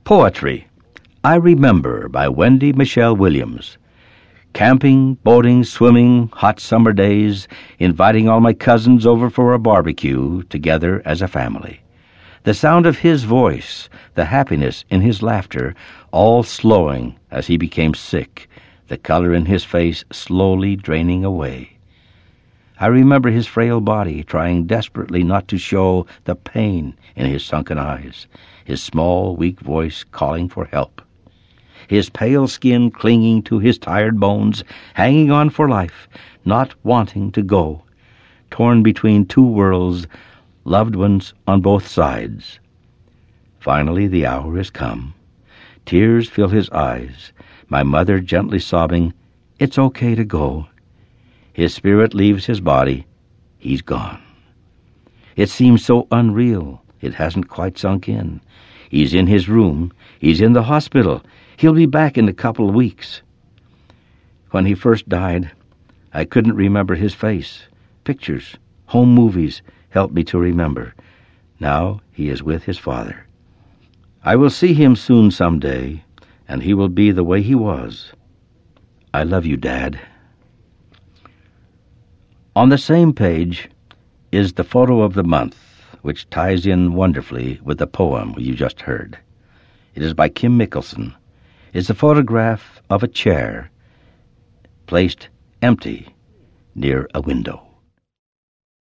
Poetry, I Remember by Wendy Michelle Williams. Camping, boating, swimming, hot summer days, inviting all my cousins over for a barbecue, together as a family. The sound of his voice, the happiness in his laughter, all slowing as he became sick, the color in his face slowly draining away. I remember his frail body trying desperately not to show the pain in his sunken eyes, his small, weak voice calling for help. His pale skin clinging to his tired bones, hanging on for life, not wanting to go, torn between two worlds, loved ones on both sides. Finally the hour is come. Tears fill his eyes, my mother gently sobbing, "It's okay to go." His spirit leaves his body. He's gone. It seems so unreal. It hasn't quite sunk in. He's in his room. He's in the hospital. He'll be back in a couple of weeks. When he first died, I couldn't remember his face. Pictures, home movies helped me to remember. Now he is with his Father. I will see him soon someday, and he will be the way he was. I love you, Dad. On the same page is the photo of the month, which ties in wonderfully with the poem you just heard. It is by Kim Mickelson. It's a photograph of a chair placed empty near a window.